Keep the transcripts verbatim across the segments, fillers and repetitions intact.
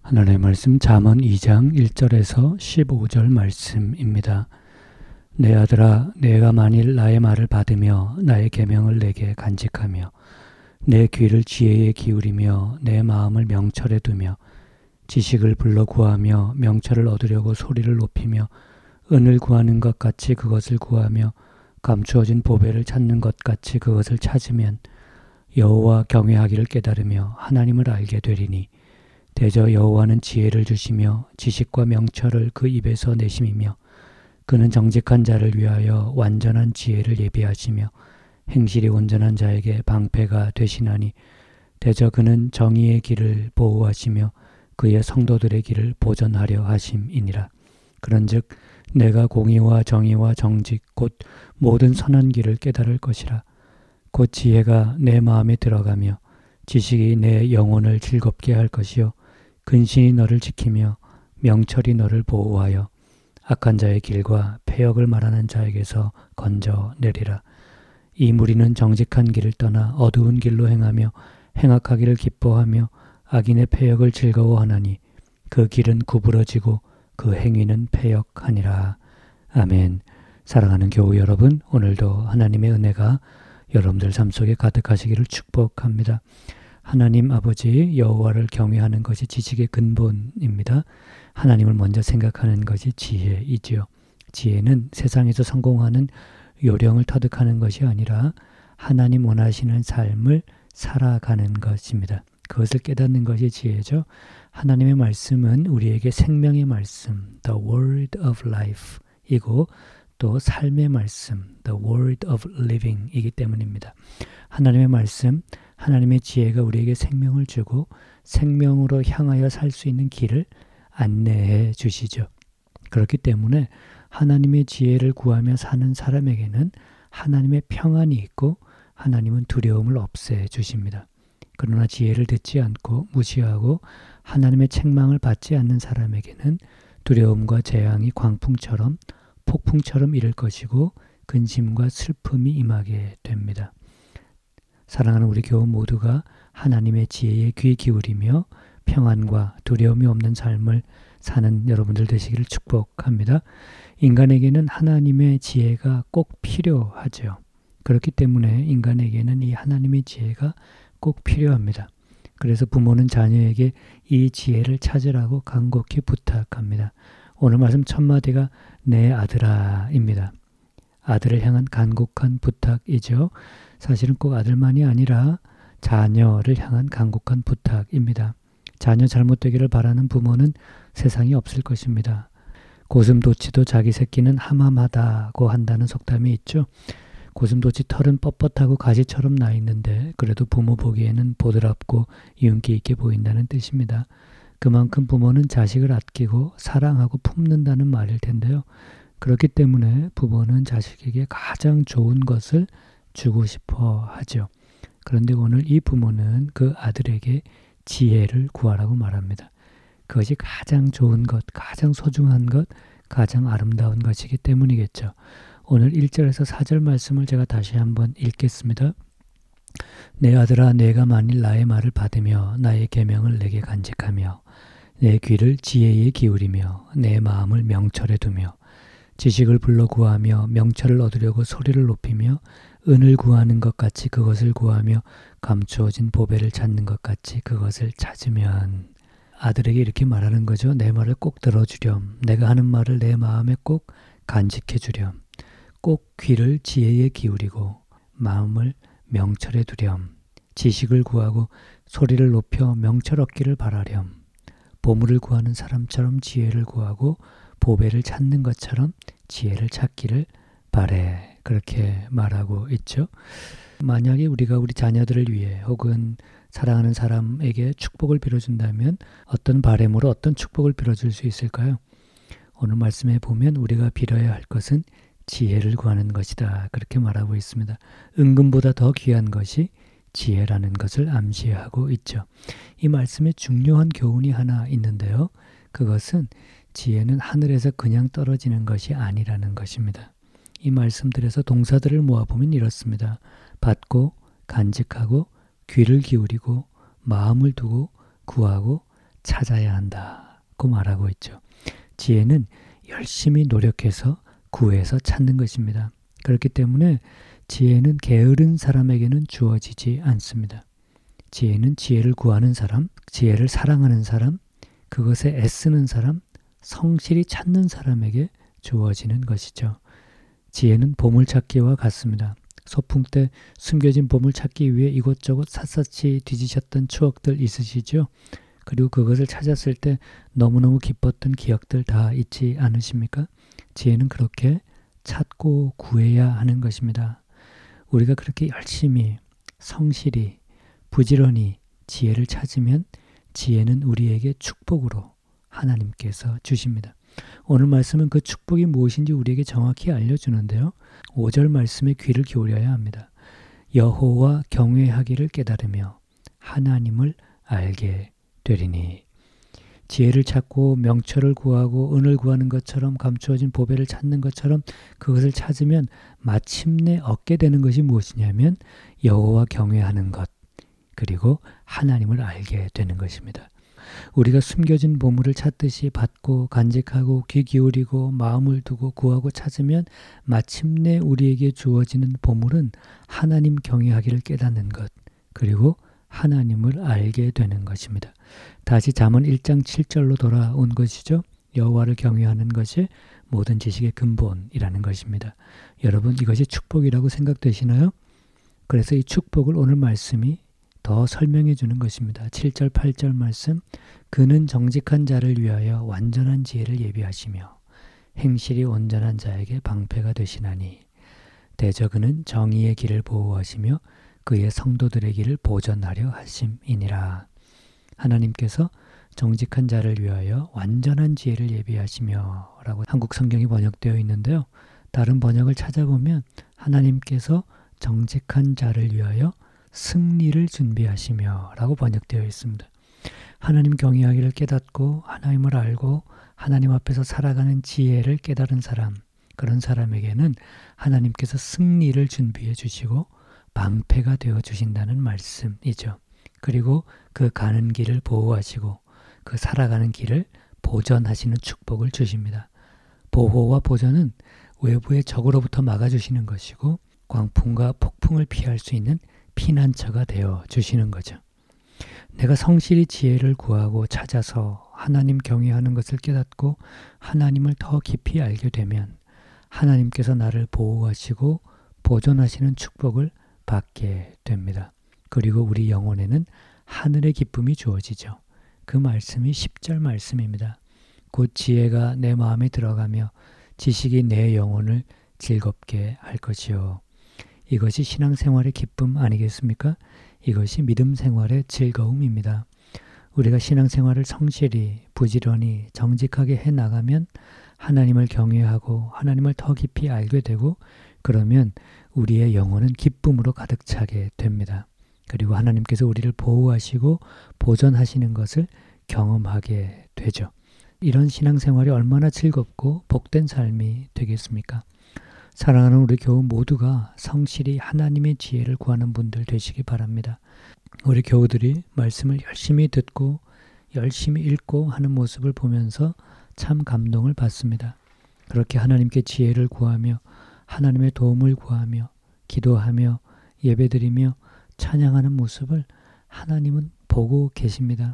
하나님의 말씀 잠언 이 장 일 절에서 십오 절 말씀입니다. 내 아들아, 내가 만일 나의 말을 받으며 나의 계명을 내게 간직하며 내 귀를 지혜에 기울이며 내 마음을 명철에 두며 지식을 불러 구하며 명철을 얻으려고 소리를 높이며 은을 구하는 것 같이 그것을 구하며 감추어진 보배를 찾는 것 같이 그것을 찾으면 여호와 경외하기를 깨달으며 하나님을 알게 되리니 대저 여호와는 지혜를 주시며 지식과 명철을 그 입에서 내심이며 그는 정직한 자를 위하여 완전한 지혜를 예비하시며 행실이 온전한 자에게 방패가 되시나니 대저 그는 정의의 길을 보호하시며 그의 성도들의 길을 보전하려 하심이니라. 그런즉 내가 공의와 정의와 정직 곧 모든 선한 길을 깨달을 것이라. 곧 지혜가 내 마음에 들어가며 지식이 내 영혼을 즐겁게 할 것이요 근신이 너를 지키며 명철이 너를 보호하여 악한 자의 길과 패역을 말하는 자에게서 건져내리라. 이 무리는 정직한 길을 떠나 어두운 길로 행하며 행악하기를 기뻐하며 악인의 패역을 즐거워하나니 그 길은 구부러지고 그 행위는 패역하니라. 아멘. 사랑하는 교우 여러분, 오늘도 하나님의 은혜가 여러분들 삶 속에 가득하시기를 축복합니다. 하나님 아버지 여호와를 경외하는 것이 지식의 근본입니다. 하나님을 먼저 생각하는 것이 지혜이지요. 지혜는 세상에서 성공하는 요령을 터득하는 것이 아니라 하나님 원하시는 삶을 살아가는 것입니다. 그것을 깨닫는 것이 지혜죠. 하나님의 말씀은 우리에게 생명의 말씀, the word of life 이고 또 삶의 말씀, the word of living 이기 때문입니다. 하나님의 말씀, 하나님의 지혜가 우리에게 생명을 주고 생명으로 향하여 살 수 있는 길을 안내해 주시죠. 그렇기 때문에 하나님의 지혜를 구하며 사는 사람에게는 하나님의 평안이 있고 하나님은 두려움을 없애 주십니다. 그러나 지혜를 듣지 않고 무시하고 하나님의 책망을 받지 않는 사람에게는 두려움과 재앙이 광풍처럼 폭풍처럼 이를 것이고 근심과 슬픔이 임하게 됩니다. 사랑하는 우리 교우 모두가 하나님의 지혜에 귀 기울이며 평안과 두려움이 없는 삶을 사는 여러분들 되시기를 축복합니다. 인간에게는 하나님의 지혜가 꼭 필요하죠. 그렇기 때문에 인간에게는 이 하나님의 지혜가 꼭 필요합니다. 그래서 부모는 자녀에게 이 지혜를 찾으라고 간곡히 부탁합니다. 오늘 말씀 첫 마디가 내 아들아입니다. 아들을 향한 간곡한 부탁이죠. 사실은 꼭 아들만이 아니라 자녀를 향한 간곡한 부탁입니다. 자녀 잘못되기를 바라는 부모는 세상에 없을 것입니다. 고슴도치도 자기 새끼는 함함하다고 한다는 속담이 있죠. 고슴도치 털은 뻣뻣하고 가지처럼 나 있는데 그래도 부모 보기에는 보드랍고 윤기 있게 보인다는 뜻입니다. 그만큼 부모는 자식을 아끼고 사랑하고 품는다는 말일 텐데요. 그렇기 때문에 부모는 자식에게 가장 좋은 것을 주고 싶어 하죠. 그런데 오늘 이 부모는 그 아들에게 지혜를 구하라고 말합니다. 그것이 가장 좋은 것, 가장 소중한 것, 가장 아름다운 것이기 때문이겠죠. 오늘 일 절에서 사 절 말씀을 제가 다시 한번 읽겠습니다. 내 아들아, 내가 만일 나의 말을 받으며 나의 계명을 내게 간직하며 내 귀를 지혜에 기울이며 내 마음을 명철에 두며 지식을 불러 구하며 명철을 얻으려고 소리를 높이며 은을 구하는 것 같이 그것을 구하며 감추어진 보배를 찾는 것 같이 그것을 찾으면 아들에게 이렇게 말하는 거죠. 내 말을 꼭 들어주렴. 내가 하는 말을 내 마음에 꼭 간직해 주렴. 꼭 귀를 지혜에 기울이고 마음을 명철에 두렴. 지식을 구하고 소리를 높여 명철 얻기를 바라렴. 보물을 구하는 사람처럼 지혜를 구하고 보배를 찾는 것처럼 지혜를 찾기를 바래. 그렇게 말하고 있죠. 만약에 우리가 우리 자녀들을 위해 혹은 사랑하는 사람에게 축복을 빌어준다면 어떤 바람으로 어떤 축복을 빌어줄 수 있을까요? 오늘 말씀에 보면 우리가 빌어야 할 것은 지혜를 구하는 것이다. 그렇게 말하고 있습니다. 은금보다 더 귀한 것이 지혜라는 것을 암시하고 있죠. 이 말씀에 중요한 교훈이 하나 있는데요. 그것은 지혜는 하늘에서 그냥 떨어지는 것이 아니라는 것입니다. 이 말씀들에서 동사들을 모아보면 이렇습니다. 받고, 간직하고, 귀를 기울이고, 마음을 두고, 구하고, 찾아야 한다고 말하고 있죠. 지혜는 열심히 노력해서 구해서 찾는 것입니다. 그렇기 때문에 지혜는 게으른 사람에게는 주어지지 않습니다. 지혜는 지혜를 구하는 사람, 지혜를 사랑하는 사람, 그것에 애쓰는 사람, 성실히 찾는 사람에게 주어지는 것이죠. 지혜는 보물찾기와 같습니다. 소풍 때 숨겨진 보물 찾기 위해 이곳저곳 샅샅이 뒤지셨던 추억들 있으시죠? 그리고 그것을 찾았을 때 너무너무 기뻤던 기억들 다 있지 않으십니까? 지혜는 그렇게 찾고 구해야 하는 것입니다. 우리가 그렇게 열심히, 성실히, 부지런히 지혜를 찾으면 지혜는 우리에게 축복으로 하나님께서 주십니다. 오늘 말씀은 그 축복이 무엇인지 우리에게 정확히 알려주는데요. 오 절 말씀에 귀를 기울여야 합니다. 여호와 경외하기를 깨달으며 하나님을 알게 되리니. 지혜를 찾고 명철을 구하고 은을 구하는 것처럼 감추어진 보배를 찾는 것처럼 그것을 찾으면 마침내 얻게 되는 것이 무엇이냐면 여호와 경외하는 것, 그리고 하나님을 알게 되는 것입니다. 우리가 숨겨진 보물을 찾듯이 받고 간직하고 귀 기울이고 마음을 두고 구하고 찾으면 마침내 우리에게 주어지는 보물은 하나님 경외하기를 깨닫는 것, 그리고 하나님을 알게 되는 것입니다. 다시 잠언 일 장 칠 절로 돌아온 것이죠. 여호와를 경외하는 것이 모든 지식의 근본이라는 것입니다. 여러분, 이것이 축복이라고 생각되시나요? 그래서 이 축복을 오늘 말씀이 더 설명해 주는 것입니다. 칠 절 팔 절 말씀, 그는 정직한 자를 위하여 완전한 지혜를 예비하시며 행실이 온전한 자에게 방패가 되시나니 대저 그는 정의의 길을 보호하시며 그의 성도들의 길을 보전하려 하심이니라. 하나님께서 정직한 자를 위하여 완전한 지혜를 예비하시며 라고 한국 성경이 번역되어 있는데요. 다른 번역을 찾아보면 하나님께서 정직한 자를 위하여 승리를 준비하시며 라고 번역되어 있습니다. 하나님 경외하기를 깨닫고 하나님을 알고 하나님 앞에서 살아가는 지혜를 깨달은 사람, 그런 사람에게는 하나님께서 승리를 준비해 주시고 방패가 되어 주신다는 말씀이죠. 그리고 그 가는 길을 보호하시고 그 살아가는 길을 보전하시는 축복을 주십니다. 보호와 보전은 외부의 적으로부터 막아주시는 것이고 광풍과 폭풍을 피할 수 있는 피난처가 되어 주시는 거죠. 내가 성실히 지혜를 구하고 찾아서 하나님 경외하는 것을 깨닫고 하나님을 더 깊이 알게 되면 하나님께서 나를 보호하시고 보존하시는 축복을 받게 됩니다. 그리고 우리 영혼에는 하늘의 기쁨이 주어지죠. 그 말씀이 십 절 말씀입니다. 곧 지혜가 내 마음에 들어가며 지식이 내 영혼을 즐겁게 할 것이요. 이것이 신앙생활의 기쁨 아니겠습니까? 이것이 믿음 생활의 즐거움입니다. 우리가 신앙생활을 성실히, 부지런히, 정직하게 해나가면 하나님을 경외하고 하나님을 더 깊이 알게 되고 그러면 우리의 영혼은 기쁨으로 가득 차게 됩니다. 그리고 하나님께서 우리를 보호하시고 보존하시는 것을 경험하게 되죠. 이런 신앙생활이 얼마나 즐겁고 복된 삶이 되겠습니까? 사랑하는 우리 교우 모두가 성실히 하나님의 지혜를 구하는 분들 되시기 바랍니다. 우리 교우들이 말씀을 열심히 듣고 열심히 읽고 하는 모습을 보면서 참 감동을 받습니다. 그렇게 하나님께 지혜를 구하며 하나님의 도움을 구하며 기도하며 예배드리며 찬양하는 모습을 하나님은 보고 계십니다.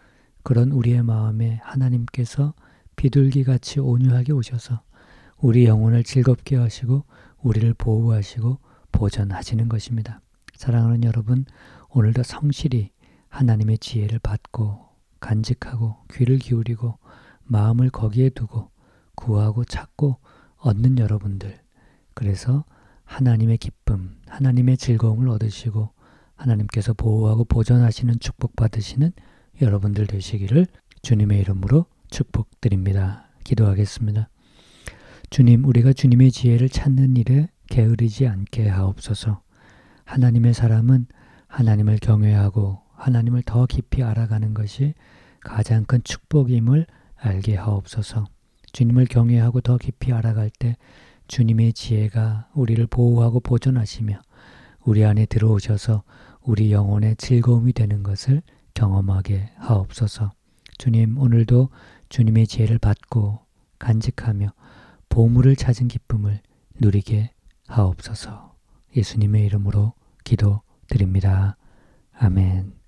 그런 우리의 마음에 하나님께서 비둘기같이 온유하게 오셔서 우리 영혼을 즐겁게 하시고 우리를 보호하시고 보전하시는 것입니다. 사랑하는 여러분, 오늘도 성실히 하나님의 지혜를 받고 간직하고 귀를 기울이고 마음을 거기에 두고 구하고 찾고 얻는 여러분들, 그래서 하나님의 기쁨, 하나님의 즐거움을 얻으시고 하나님께서 보호하고 보존하시는 축복 받으시는 여러분들 되시기를 주님의 이름으로 축복드립니다. 기도하겠습니다. 주님, 우리가 주님의 지혜를 찾는 일에 게으르지 않게 하옵소서. 하나님의 사람은 하나님을 경외하고 하나님을 더 깊이 알아가는 것이 가장 큰 축복임을 알게 하옵소서. 주님을 경외하고 더 깊이 알아갈 때 주님의 지혜가 우리를 보호하고 보존하시며 우리 안에 들어오셔서 우리 영혼의 즐거움이 되는 것을 경험하게 하옵소서. 주님, 오늘도 주님의 지혜를 받고 간직하며 보물을 찾은 기쁨을 누리게 하옵소서. 예수님의 이름으로 기도드립니다. 아멘.